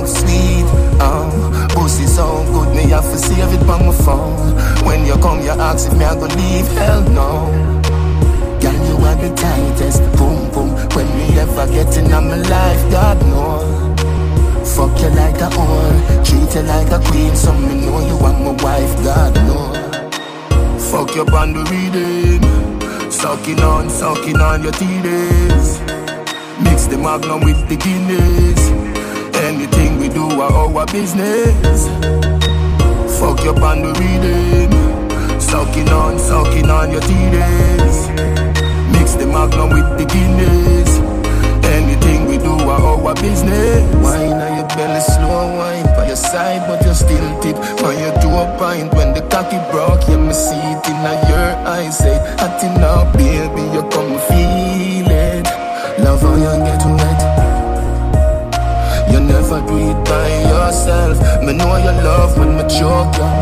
fuck sweet. Pussy so good, me have to save it on my phone. When you come, you ask if me I go leave, hell no. Girl, you are the tightest, boom boom. When we ever get in my life, God know. Fuck you like a whore, treat you like a queen. So me know you are my wife, God know. Fuck you on the reading, sucking on your titties. Mix the Magnum with the Guinness. Anything we do are our business. Fuck you on the reading, sucking on your titties. Mix the Magnum with the Guinness. Anything we do are our business. Wine on your belly, slow wine by your side, but you still tip. When you do a pint, when the cocky broke, you me see it in your eyes. Say, hot enough, baby, you come feel it. Love how you get wet. You never do it by yourself. Me know you love when me choke you.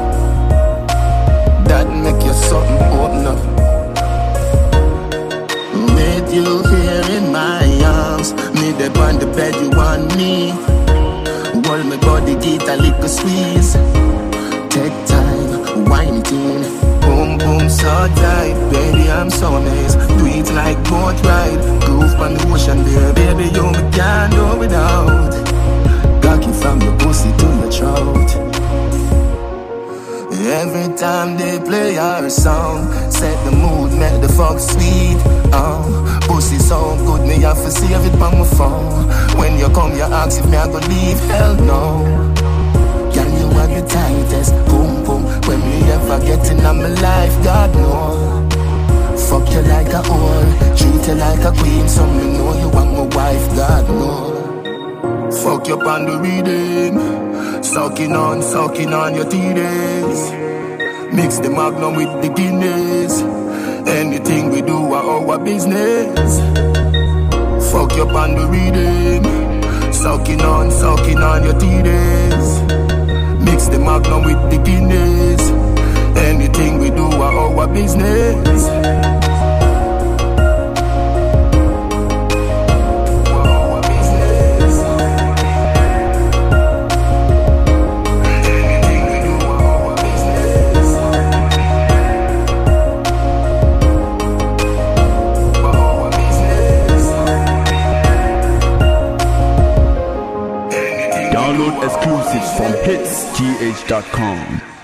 That make you something open up. With you here in my arms, me there on the bed, you want me. Hold my body, get a little squeeze. Take time, wine it in. Boom boom so tight, baby I'm so amazed. Do it like boat ride, groove on the ocean there. Baby you me can't do without. Cocky from your pussy to your throat. Every time they play our song, set the mood, make the fuck sweet. Pussy so good, me have to save it on my phone. When you come, you ask if me I go leave, hell no. Girl, you are the tightest, boom boom. When we ever get in my life, God know. Fuck you like a whore, treat you like a queen. So me know you are my wife, God know. Fuck you on the reading, sucking on your titties. Mix the Magnum with the Guinness. Anything we do are our business. Fuck you on the reading, sucking on your titties. Mix the Magnum with the Guinness. Anything we do are our business. Download exclusives from hitsgh.com.